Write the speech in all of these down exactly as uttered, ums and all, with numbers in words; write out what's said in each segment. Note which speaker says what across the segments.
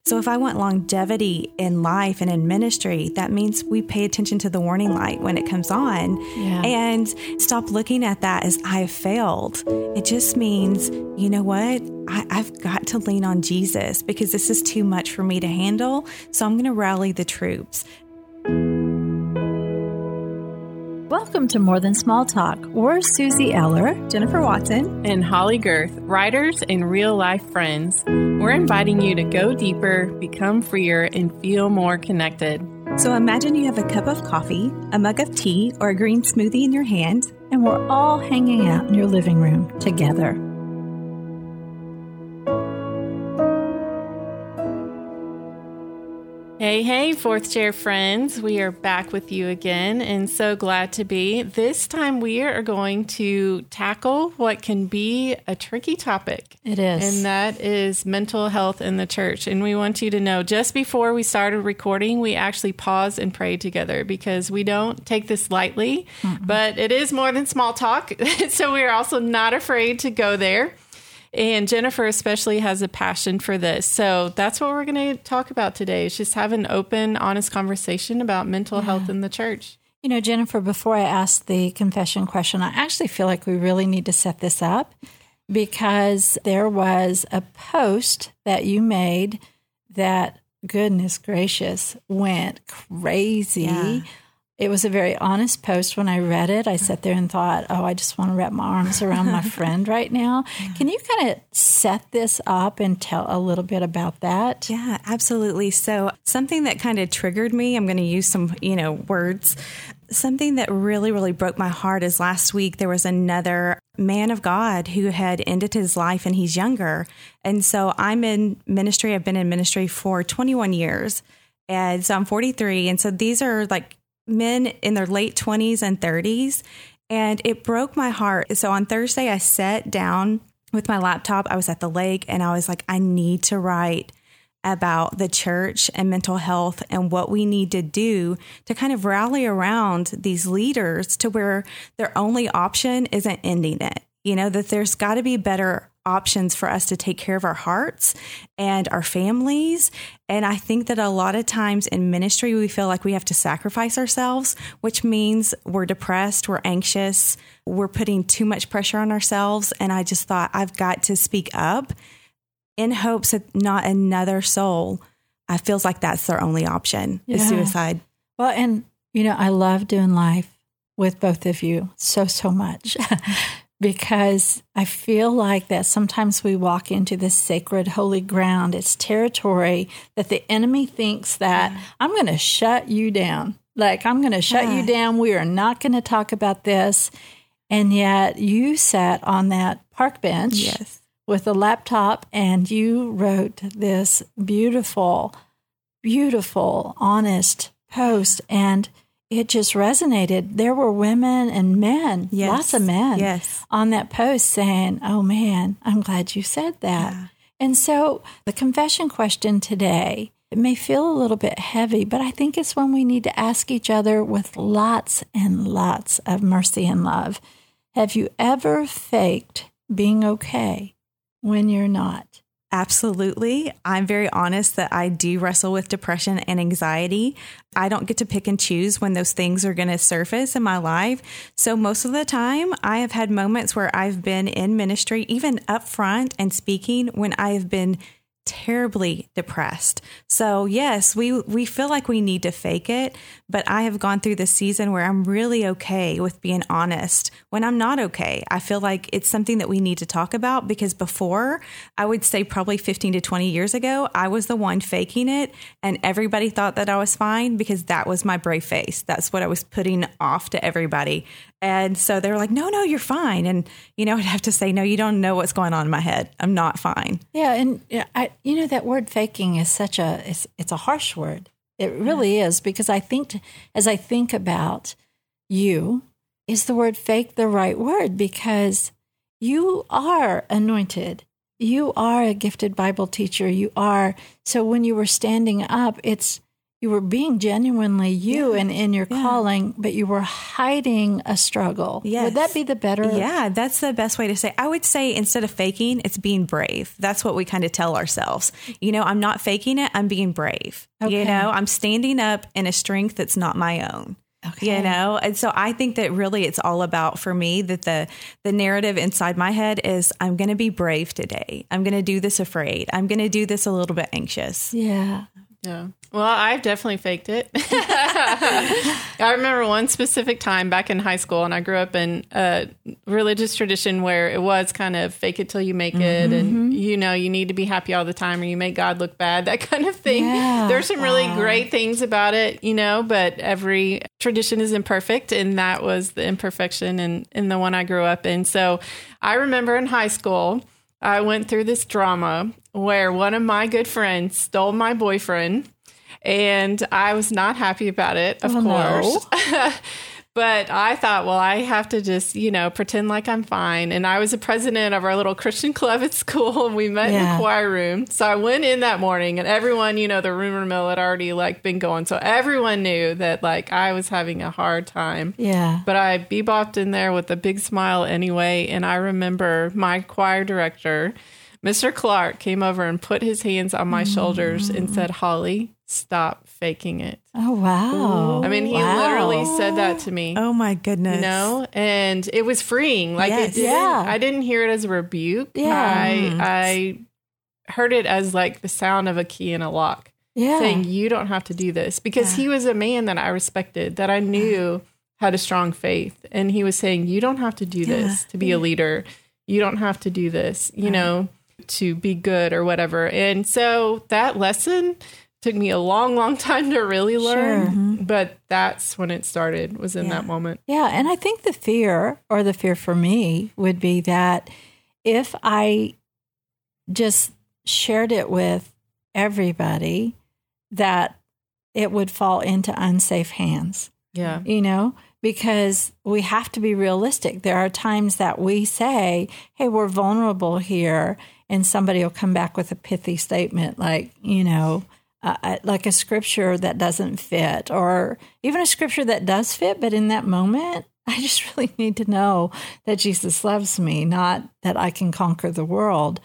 Speaker 1: So if I want longevity in life and in ministry, that means we pay attention to the warning light when it comes on
Speaker 2: yeah.
Speaker 1: and stop looking at that as I have failed. It just means, you know what? I, I've got to lean on Jesus because this is too much for me to handle. So I'm going to rally the troops.
Speaker 2: Welcome to More Than Small Talk. We're Susie Eller,
Speaker 1: Jennifer Watson,
Speaker 3: and Holly Girth, writers and real-life friends. We're inviting you to go deeper, become freer, and feel more connected.
Speaker 1: So imagine you have a cup of coffee, a mug of tea, or a green smoothie in your hand,
Speaker 2: and we're all hanging out in your living room together.
Speaker 3: Hey, hey, Fourth Chair friends. We are back with you again and so glad to be. This time we are going to tackle what can be a tricky topic.
Speaker 2: It is.
Speaker 3: And that is mental health in the church. And we want you to know just before we started recording, we actually paused and prayed together because we don't take this lightly, mm-hmm. but it is more than small talk. So we are also not afraid to go there. And Jennifer especially has a passion for this. So that's what we're going to talk about today, is just have an open, honest conversation about mental yeah. health in the church.
Speaker 2: You know, Jennifer, before I ask the confession question, I actually feel like we really need to set this up because there was a post that you made that, goodness gracious, went crazy.
Speaker 1: Yeah.
Speaker 2: It was a very honest post. When I read it, I sat there and thought, oh, I just want to wrap my arms around my friend right now. Can you kind of set this up and tell a little bit about that?
Speaker 1: Yeah, absolutely. So something that kind of triggered me, I'm going to use some, you know, words. Something that really, really broke my heart is last week there was another man of God who had ended his life and he's younger. And so I'm in ministry. I've been in ministry for twenty-one years. And so I'm forty-three. And so these are like men in their late twenties and thirties, and it broke my heart. So on Thursday, I sat down with my laptop. I was at the lake, and I was like, I need to write about the church and mental health and what we need to do to kind of rally around these leaders to where their only option isn't ending it. You know, that there's got to be better options for us to take care of our hearts and our families. And I think that a lot of times in ministry, we feel like we have to sacrifice ourselves, which means we're depressed, we're anxious, we're putting too much pressure on ourselves. And I just thought I've got to speak up in hopes that not another soul uh, feels like that's their only option,
Speaker 2: yeah.
Speaker 1: is suicide.
Speaker 2: Well, and, you know, I love doing life with both of you so, so much. Because I feel like that sometimes we walk into this sacred, holy ground. It's territory that the enemy thinks that yeah. I'm going to shut you down. Like, I'm going to shut yeah. you down. We are not going to talk about this. And yet you sat on that park bench
Speaker 1: yes.
Speaker 2: with a laptop and you wrote this beautiful, beautiful, honest post. And it just resonated. There were women and men,
Speaker 1: yes.
Speaker 2: lots of men
Speaker 1: yes.
Speaker 2: on that post saying, oh man, I'm glad you said that.
Speaker 1: Yeah.
Speaker 2: And so the confession question today, it may feel a little bit heavy, but I think it's one we need to ask each other with lots and lots of mercy and love. Have you ever faked being okay when you're not?
Speaker 1: Absolutely. I'm very honest that I do wrestle with depression and anxiety. I don't get to pick and choose when those things are going to surface in my life. So most of the time, I have had moments where I've been in ministry, even up front and speaking, when I have been terribly depressed. So yes, we we feel like we need to fake it, but I have gone through this season where I'm really okay with being honest when I'm not okay. I feel like it's something that we need to talk about because before, I would say probably fifteen to twenty years ago, I was the one faking it and everybody thought that I was fine because that was my brave face. That's what I was putting off to everybody. And so they were like, no, no, you're fine. And, you know, I'd have to say, no, you don't know what's going on in my head. I'm not fine.
Speaker 2: Yeah. And I, you know, that word faking is such a, it's, it's a harsh word. It really yeah. is, because I think, as I think about you, is the word fake the right word? Because you are anointed. You are a gifted Bible teacher. You are. So when you were standing up, it's, you were being genuinely you
Speaker 1: Yeah.
Speaker 2: and in your
Speaker 1: Yeah.
Speaker 2: calling, but you were hiding a struggle.
Speaker 1: Yes.
Speaker 2: Would that be the better?
Speaker 1: Yeah, that's the best way to say. I would say instead of faking, it's being brave. That's what we kind of tell ourselves. You know, I'm not faking it. I'm being brave.
Speaker 2: Okay.
Speaker 1: You know, I'm standing up in a strength that's not my own.
Speaker 2: Okay.
Speaker 1: You know, and so I think that really it's all about, for me, that the the narrative inside my head is I'm going to be brave today. I'm going to do this afraid. I'm going to do this a little bit anxious.
Speaker 2: Yeah.
Speaker 3: Yeah. Well, I've definitely faked it. I remember one specific time back in high school, and I grew up in a religious tradition where it was kind of fake it till you make it. And, you know, you need to be happy all the time or you make God look bad, that kind of thing.
Speaker 2: Yeah.
Speaker 3: There's some really
Speaker 2: Wow.
Speaker 3: great things about it, you know, but every tradition is imperfect. And that was the imperfection in, in the one I grew up in. So I remember in high school, I went through this drama where one of my good friends stole my boyfriend, and I was not happy about it, of
Speaker 2: Oh,
Speaker 3: course.
Speaker 2: no.
Speaker 3: But I thought, well, I have to just, you know, pretend like I'm fine. And I was the president of our little Christian club at school, and we met in
Speaker 2: Yeah.
Speaker 3: the choir room. So I went in that morning, and everyone, you know, the rumor mill had already like been going. So everyone knew that like I was having a hard time.
Speaker 2: Yeah.
Speaker 3: But I bebopped in there with a big smile anyway. And I remember my choir director, Mister Clark, came over and put his hands on my shoulders and said, Holly, stop faking it.
Speaker 2: Oh, wow.
Speaker 3: I mean, he
Speaker 2: Wow.
Speaker 3: literally said that to me.
Speaker 1: Oh my goodness.
Speaker 3: You know, and it was freeing. Like
Speaker 1: Yes.
Speaker 3: it didn't,
Speaker 2: Yeah.
Speaker 3: I didn't hear it as a rebuke.
Speaker 2: Yeah.
Speaker 3: I I heard it as like the sound of a key in a lock,
Speaker 2: Yeah.
Speaker 3: saying you don't have to do this, because
Speaker 1: Yeah.
Speaker 3: he was a man that I respected, that I knew had a strong faith, and he was saying you don't have to do this
Speaker 1: Yeah.
Speaker 3: to be a leader. You don't have to do this, you
Speaker 1: Right.
Speaker 3: know, to be good or whatever. And so that lesson took me a long, long time to really learn,
Speaker 2: Sure.
Speaker 3: but that's when it started, was in
Speaker 1: Yeah.
Speaker 3: that moment.
Speaker 2: Yeah, and I think the fear, or the fear for me, would be that if I just shared it with everybody, that it would fall into unsafe hands,
Speaker 3: Yeah.
Speaker 2: you know, because we have to be realistic. There are times that we say, hey, we're vulnerable here, and somebody will come back with a pithy statement like, you know, Uh, like a scripture that doesn't fit, or even a scripture that does fit, but in that moment, I just really need to know that Jesus loves me, not that I can conquer the world,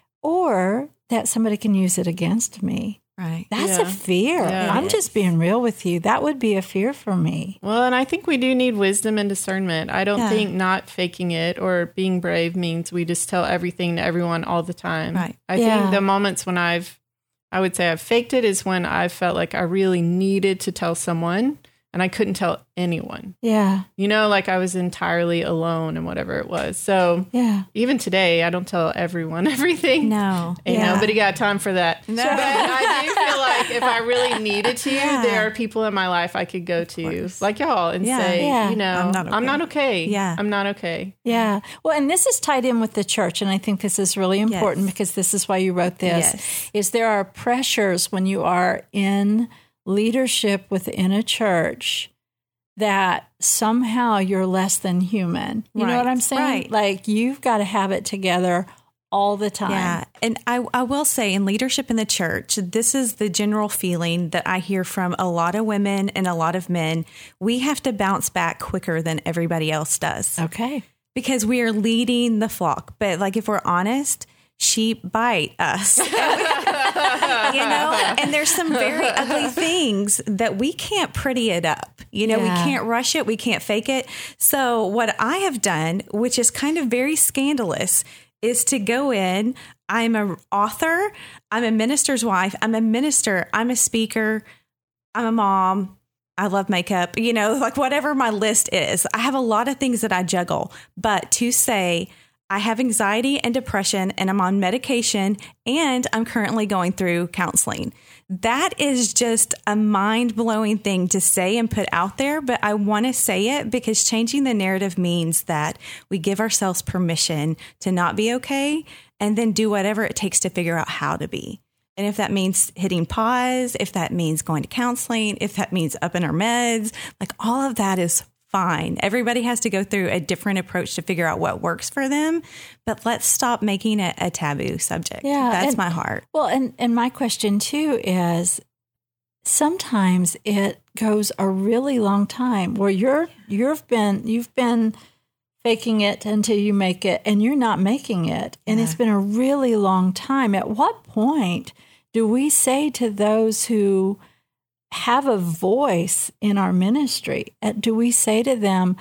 Speaker 2: or that somebody can use it against me.
Speaker 1: Right.
Speaker 2: That's
Speaker 3: Yeah.
Speaker 2: a fear.
Speaker 3: Yeah.
Speaker 2: I'm just being real with you. That would be a fear for me.
Speaker 3: Well, and I think we do need wisdom and discernment. I don't
Speaker 1: Yeah.
Speaker 3: think not faking it or being brave means we just tell everything to everyone all the time.
Speaker 1: Right.
Speaker 3: I
Speaker 2: Yeah.
Speaker 3: think the moments when I've, I would say I've faked it is when I felt like I really needed to tell someone and I couldn't tell anyone.
Speaker 2: Yeah.
Speaker 3: You know, like I was entirely alone and whatever it was. So
Speaker 2: Yeah.
Speaker 3: even today, I don't tell everyone everything.
Speaker 1: No.
Speaker 3: You
Speaker 2: Yeah.
Speaker 3: know, but you got time for that.
Speaker 1: No.
Speaker 3: But I do feel like if I really needed to,
Speaker 1: Yeah.
Speaker 3: there are people in my life I could go to,
Speaker 1: course.
Speaker 3: like y'all, and
Speaker 1: Yeah.
Speaker 3: say,
Speaker 2: Yeah.
Speaker 3: you know,
Speaker 1: I'm not okay.
Speaker 3: I'm not okay.
Speaker 1: Yeah.
Speaker 3: I'm not okay.
Speaker 2: Yeah. Well, and this is tied in with the church, and I think this is really important
Speaker 1: Yes.
Speaker 2: because this is why you wrote this.
Speaker 1: Yes.
Speaker 2: Is there are pressures when you are in leadership within a church that somehow you're less than human. You know
Speaker 1: Right.
Speaker 2: what I'm saying?
Speaker 1: Right.
Speaker 2: Like you've got to have it together all the time.
Speaker 1: Yeah. And I, I will say in leadership in the church, this is the general feeling that I hear from a lot of women and a lot of men. We have to bounce back quicker than everybody else does
Speaker 2: Okay.
Speaker 1: because we are leading the flock. But like, if we're honest, sheep bite us, you know, and there's some very ugly things that we can't pretty it up. You know,
Speaker 2: Yeah.
Speaker 1: we can't rush it. We can't fake it. So what I have done, which is kind of very scandalous, is to go in. I'm an author. I'm a minister's wife. I'm a minister. I'm a speaker. I'm a mom. I love makeup, you know, like whatever my list is. I have a lot of things that I juggle, but to say I have anxiety and depression and I'm on medication and I'm currently going through counseling. That is just a mind blowing thing to say and put out there. But I want to say it because changing the narrative means that we give ourselves permission to not be okay and then do whatever it takes to figure out how to be. And if that means hitting pause, if that means going to counseling, if that means up in our meds, like all of that is fine. Everybody has to go through a different approach to figure out what works for them. But let's stop making it a taboo subject.
Speaker 2: Yeah,
Speaker 1: That's
Speaker 2: and-
Speaker 1: my heart.
Speaker 2: Well, and, and my question too is, sometimes it goes a really long time where you're you've been you've been faking it until you make it, and you're not making it, and yeah. it's been a really long time. At what point do we say to those who have a voice in our ministry, do we say to them,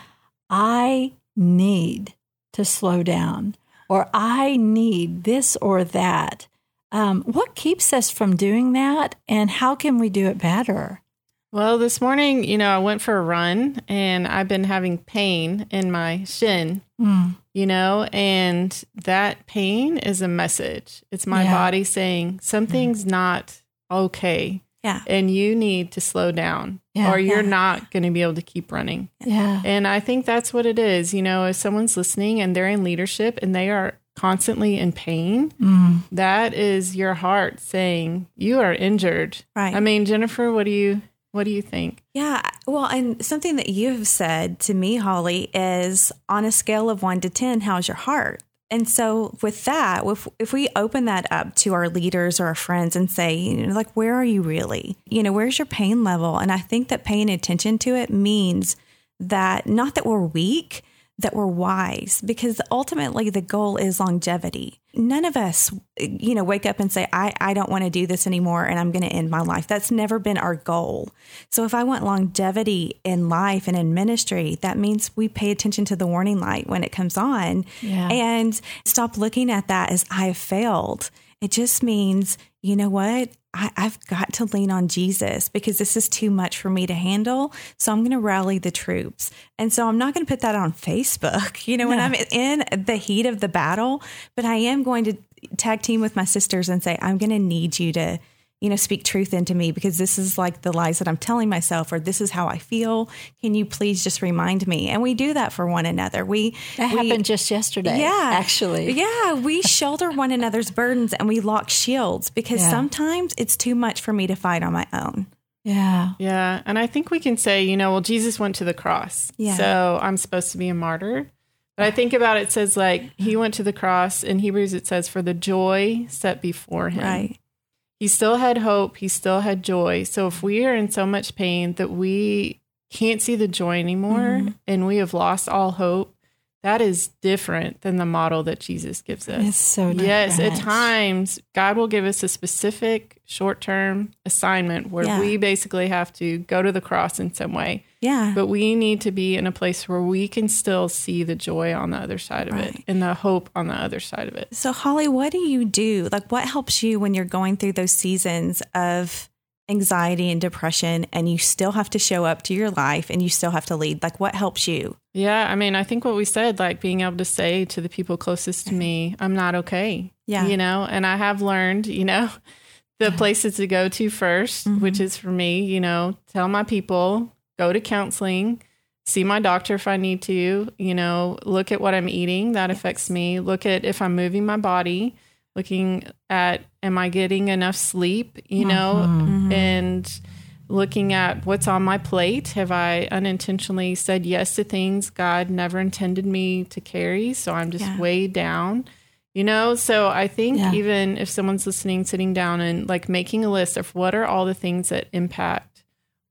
Speaker 2: I need to slow down, or I need this or that? Um, what keeps us from doing that, and how can we do it better?
Speaker 3: Well, this morning, you know, I went for a run, and I've been having pain in my shin, mm. you know, and that pain is a message. It's my yeah. body saying something's mm. not okay.
Speaker 1: Yeah.
Speaker 3: And you need to slow down yeah, or you're yeah. not going to be able to keep running.
Speaker 2: Yeah.
Speaker 3: And I think that's what it is. You know, if someone's listening and they're in leadership and they are constantly in pain, mm. that is your heart saying you are injured.
Speaker 1: Right.
Speaker 3: I mean, Jennifer, what do you what do you think?
Speaker 1: Yeah. Well, and something that you have said to me, Holly, is on a scale of one to ten, how's your heart? And so with that, if, if we open that up to our leaders or our friends and say, you know, like, where are you really? You know, where's your pain level? And I think that paying attention to it means that not that we're weak, that we're wise, because ultimately the goal is longevity. None of us, you know, wake up and say, I, I don't want to do this anymore and I'm going to end my life. That's never been our goal. So if I want longevity in life and in ministry, that means we pay attention to the warning light when it comes on
Speaker 2: yeah.
Speaker 1: and stop looking at that as I have failed. It just means, you know what? I, I've got to lean on Jesus because this is too much for me to handle. So I'm going to rally the troops. And so I'm not going to put that on Facebook, you know, no. when I'm in the heat of the battle, but I am going to tag team with my sisters and say, I'm going to need you to, you know, speak truth into me because this is like the lies that I'm telling myself, or this is how I feel. Can you please just remind me? And we do that for one another. We
Speaker 2: That
Speaker 1: we,
Speaker 2: happened just yesterday,
Speaker 1: yeah,
Speaker 2: actually.
Speaker 1: Yeah, we shoulder one another's burdens and we lock shields because yeah. sometimes it's too much for me to fight on my own.
Speaker 2: Yeah.
Speaker 3: Yeah. And I think we can say, you know, well, Jesus went to the cross.
Speaker 1: Yeah.
Speaker 3: So I'm supposed to be a martyr. But I think about it, it says like he went to the cross. In Hebrews, it says for the joy set before him.
Speaker 1: Right.
Speaker 3: He still had hope. He still had joy. So if we are in so much pain that we can't see the joy anymore mm-hmm. and we have lost all hope, that is different than the model that Jesus gives us.
Speaker 2: It's so different.
Speaker 3: Yes, at times, God will give us a specific short-term assignment where yeah. we basically have to go to the cross in some way.
Speaker 1: Yeah.
Speaker 3: But we need to be in a place where we can still see the joy on the other side of right. it and the hope on the other side of it.
Speaker 1: So, Holly, what do you do? Like, what helps you when you're going through those seasons of anxiety and depression and you still have to show up to your life and you still have to lead? Like, what helps you?
Speaker 3: Yeah, I mean, I think what we said, like being able to say to the people closest to me, I'm not okay.
Speaker 1: Yeah.
Speaker 3: You know, and I have learned, you know, the places to go to first, mm-hmm. which is for me, you know, tell my people, go to counseling, see my doctor if I need to, you know, look at what I'm eating. That yes. affects me. Look at if I'm moving my body, looking at, am I getting enough sleep, you know, mm-hmm. and looking at what's on my plate. Have I unintentionally said yes to things God never intended me to carry? So I'm just yeah. weighed down, you know? So I think yeah. even if someone's listening, sitting down and like making a list of what are all the things that impact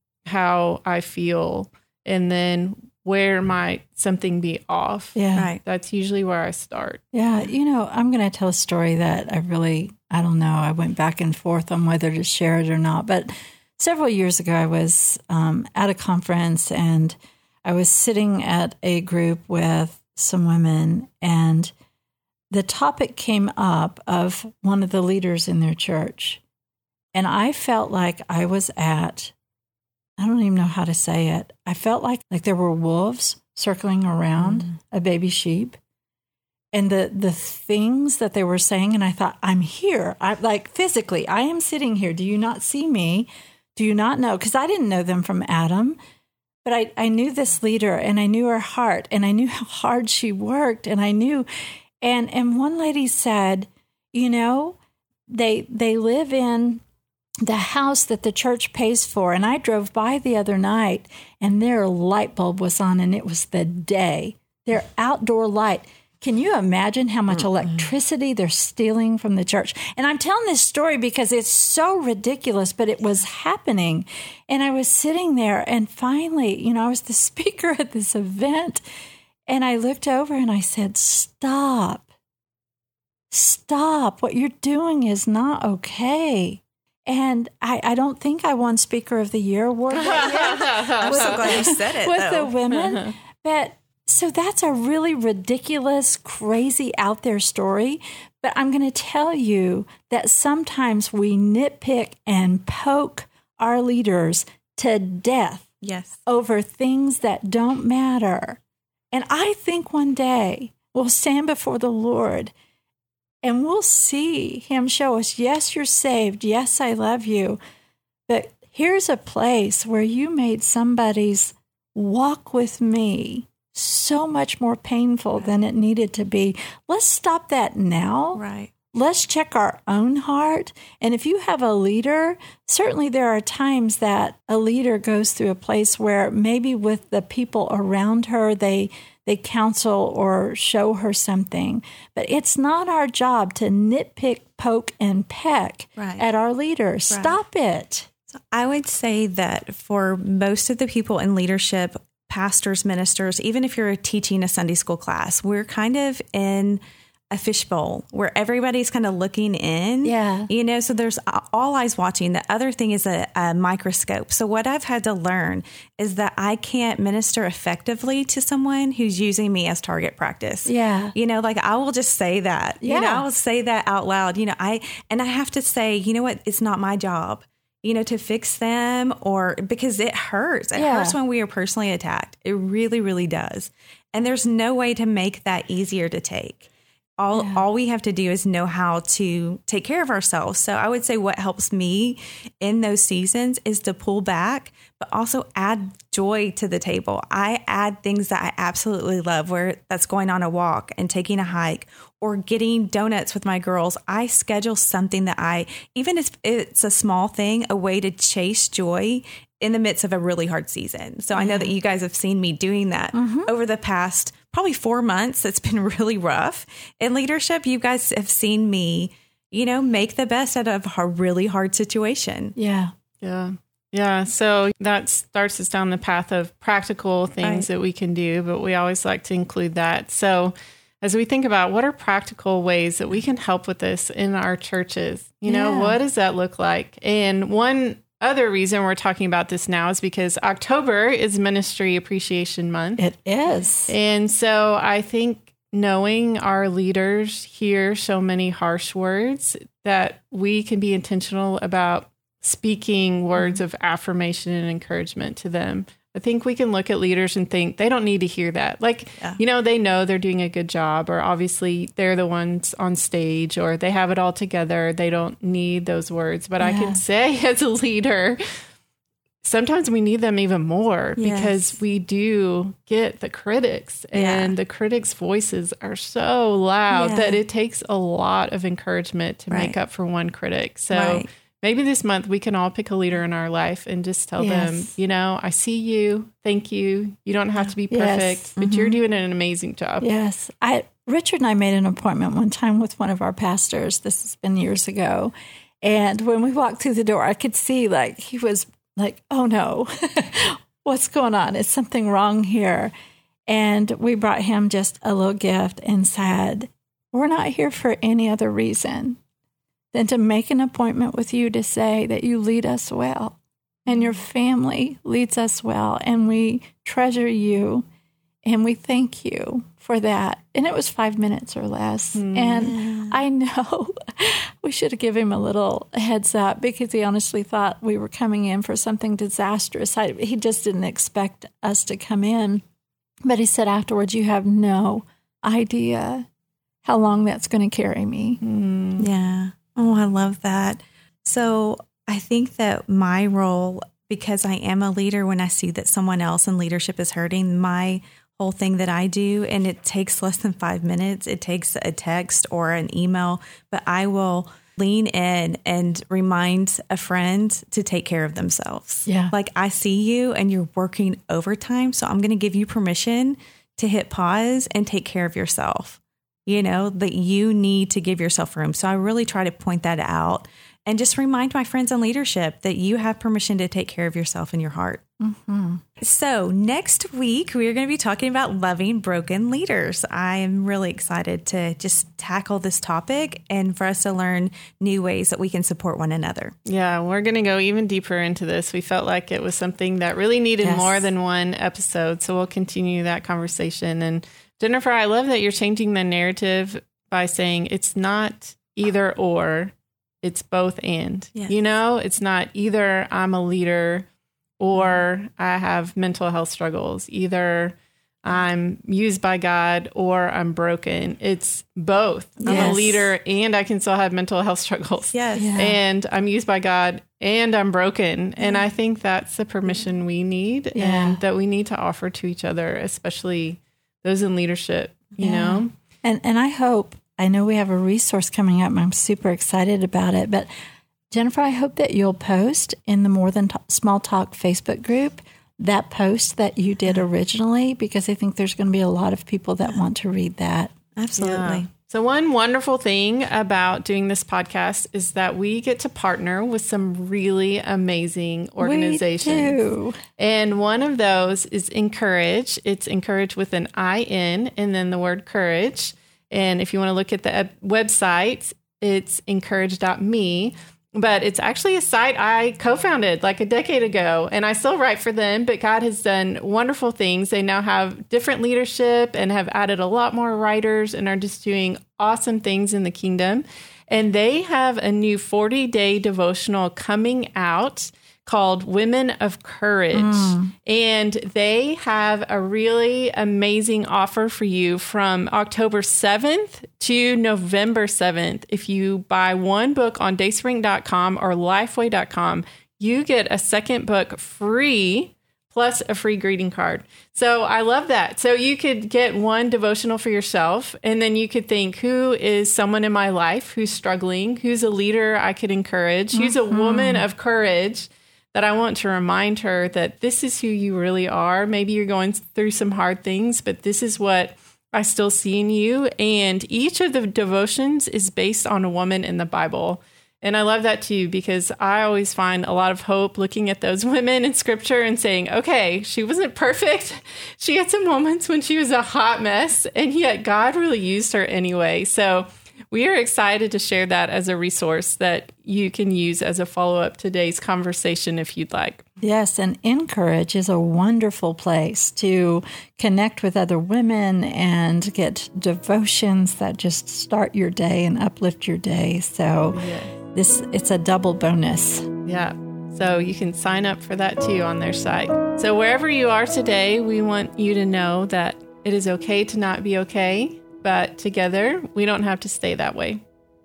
Speaker 3: how I feel, and then where might something be off?
Speaker 2: Yeah.
Speaker 1: Right.
Speaker 3: That's usually where I start.
Speaker 2: Yeah. You know, I'm going to tell a story that I really, I don't know, I went back and forth on whether to share it or not, but several years ago, I was um, at a conference and I was sitting at a group with some women, and the topic came up of one of the leaders in their church. And I felt like I was at, I don't even know how to say it. I felt like, like there were wolves circling around mm. a baby sheep. And the, the things that they were saying, and I thought, I'm here. I like physically, I am sitting here. Do you not see me? Do you not know? Because I didn't know them from Adam, but I, I knew this leader and I knew her heart and I knew how hard she worked and I knew. And and one lady said, you know, they they live in the house that the church pays for. And I drove by the other night and their light bulb was on and it was the day. Their outdoor light Can you imagine how much electricity they're stealing from the church? And I'm telling this story because it's so ridiculous, but it was happening. And I was sitting there, and finally, you know, I was the speaker at this event, and I looked over and I said, stop. Stop. What you're doing is not okay. And I, I don't think I won Speaker of the Year award.
Speaker 1: I'm so glad you said it,
Speaker 2: with
Speaker 1: though.
Speaker 2: the women. But so that's a really ridiculous, crazy, out there story. But I'm going to tell you that sometimes we nitpick and poke our leaders to death
Speaker 1: Yes.
Speaker 2: over things that don't matter. And I think one day we'll stand before the Lord and we'll see him show us, yes, you're saved. Yes, I love you. But here's a place where you made somebody's walk with me so much more painful right. than it needed to be. Let's stop that now.
Speaker 1: Right.
Speaker 2: Let's check our own heart. And if you have a leader, certainly there are times that a leader goes through a place where maybe with the people around her, they they counsel or show her something. But it's not our job to nitpick, poke, and peck
Speaker 1: right.
Speaker 2: at our leaders.
Speaker 1: Right.
Speaker 2: Stop it.
Speaker 1: So I would say that for most of the people in leadership, pastors, ministers, even if you're teaching a Sunday school class, we're kind of in a fishbowl where everybody's kind of looking in.
Speaker 2: Yeah.
Speaker 1: You know, so there's all eyes watching. The other thing is a, a microscope. So what I've had to learn is that I can't minister effectively to someone who's using me as target practice.
Speaker 2: Yeah.
Speaker 1: You know, like I will just say that.
Speaker 2: Yeah.
Speaker 1: You know, I will say that out loud. You know, I, and I have to say, you know what? It's not my job, you know, to fix them or because it hurts. It
Speaker 2: Yeah.
Speaker 1: hurts when we are personally attacked. It really, really does. And there's no way to make that easier to take. All,
Speaker 2: Yeah.
Speaker 1: all we have to do is know how to take care of ourselves. So I would say what helps me in those seasons is to pull back, but also add joy to the table. I add things that I absolutely love, where that's going on a walk and taking a hike or getting donuts with my girls. I schedule something that I, even if it's a small thing, a way to chase joy in the midst of a really hard season. So I know that you guys have seen me doing that mm-hmm. over the past probably four months. It's been really rough in leadership. You guys have seen me, you know, make the best out of a really hard situation.
Speaker 2: Yeah.
Speaker 3: Yeah. Yeah. So that starts us down the path of practical things right. that we can do, but we always like to include that. So as we think about what are practical ways that we can help with this in our churches, you know,
Speaker 2: Yeah.
Speaker 3: what does that look like? And one other reason we're talking about this now is because October is Ministry Appreciation Month.
Speaker 2: It is.
Speaker 3: And so I think knowing our leaders hear so many harsh words, that we can be intentional about speaking words of affirmation and encouragement to them. I think we can look at leaders and think they don't need to hear that. Like, yeah. you know, they know they're doing a good job, or obviously they're the ones on stage, or they have it all together. They don't need those words. But yeah. I can say as a leader, sometimes we need them even more yes. because we do get the critics and yeah. the critics' voices are so loud yeah. that it takes a lot of encouragement to right. make up for one critic. So right. maybe this month we can all pick a leader in our life and just tell yes. them, you know, I see you. Thank you. You don't have to be perfect, yes. but mm-hmm. you're doing an amazing job.
Speaker 2: Yes. I Richard and I made an appointment one time with one of our pastors. This has been years ago. And when we walked through the door, I could see like he was like, oh no, what's going on? Is something wrong here? And we brought him just a little gift and said, we're not here for any other reason than to make an appointment with you to say that you lead us well and your family leads us well, and we treasure you and we thank you for that. And it was five minutes or less. Mm. And I know we should have given him a little heads up because he honestly thought we were coming in for something disastrous. I, he just didn't expect us to come in. But he said afterwards, you have no idea how long that's going to carry me.
Speaker 1: Mm. Yeah. Oh, I love that. So I think that my role, because I am a leader, when I see that someone else in leadership is hurting, my whole thing that I do, and it takes less than five minutes, it takes a text or an email, but I will lean in and remind a friend to take care of themselves.
Speaker 2: Yeah.
Speaker 1: Like, I see you and you're working overtime, so I'm going to give you permission to hit pause and take care of yourself. you know, that you need to give yourself room. So I really try to point that out and just remind my friends in leadership that you have permission to take care of yourself and your heart. Mm-hmm. So next week, we are going to be talking about loving broken leaders. I am really excited to just tackle this topic and for us to learn new ways that we can support one another.
Speaker 3: Yeah, we're going to go even deeper into this. We felt like it was something that really needed yes. more than one episode. So we'll continue that conversation. And Jennifer, I love that you're changing the narrative by saying it's not either or, it's both and. Yes. You know, it's not either I'm a leader or I have mental health struggles. Either I'm used by God or I'm broken. It's both. Yes. I'm a leader and I can still have mental health struggles.
Speaker 1: Yes.
Speaker 3: Yeah. And I'm used by God and I'm broken. Yeah. And I think that's the permission we need yeah. and that we need to offer to each other, especially those in leadership, you yeah. know?
Speaker 2: And and I hope, I know we have a resource coming up and I'm super excited about it, but Jennifer, I hope that you'll post in the More Than Small Talk Facebook group that post that you did originally, because I think there's going to be a lot of people that want to read that.
Speaker 1: Absolutely.
Speaker 3: Yeah. So one wonderful thing about doing this podcast is that we get to partner with some really amazing organizations.
Speaker 2: We do.
Speaker 3: And one of those is Encourage. It's Encourage with an I N and then the word courage. And if you want to look at the website, it's encourage dot me. But it's actually a site I co-founded like a decade ago, and I still write for them, but God has done wonderful things. They now have different leadership and have added a lot more writers and are just doing awesome things in the kingdom. And they have a new forty-day devotional coming out called Women of Courage. Mm. And they have a really amazing offer for you from October seventh to November seventh. If you buy one book on dayspring dot com or lifeway dot com, you get a second book free plus a free greeting card. So I love that. So you could get one devotional for yourself, and then you could think, who is someone in my life who's struggling, who's a leader I could encourage, who's mm-hmm. a woman of courage that I want to remind her that this is who you really are. Maybe you're going through some hard things, but this is what I still see in you. And each of the devotions is based on a woman in the Bible. And I love that too, because I always find a lot of hope looking at those women in scripture and saying, okay, she wasn't perfect. She had some moments when she was a hot mess, and yet God really used her anyway. So we are excited to share that as a resource that you can use as a follow-up to today's conversation if you'd like.
Speaker 2: Yes, and Encourage is a wonderful place to connect with other women and get devotions that just start your day and uplift your day. So yeah. this it's a double bonus.
Speaker 3: Yeah. So you can sign up for that too on their site. So wherever you are today, we want you to know that it is okay to not be okay. But together, we don't have to stay that way.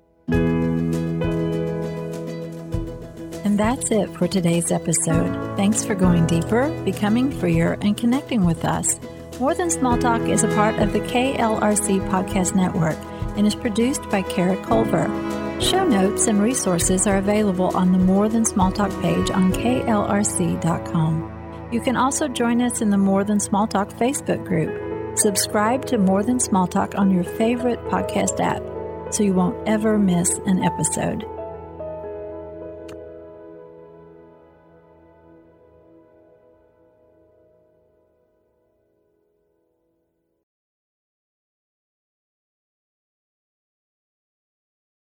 Speaker 2: And that's it for today's episode. Thanks for going deeper, becoming freer, and connecting with us. More Than Small Talk is a part of the K L R C Podcast Network and is produced by Kara Culver. Show notes and resources are available on the More Than Small Talk page on K L R C dot com. You can also join us in the More Than Small Talk Facebook group. Subscribe to More Than Small Talk on your favorite podcast app so you won't ever miss an episode.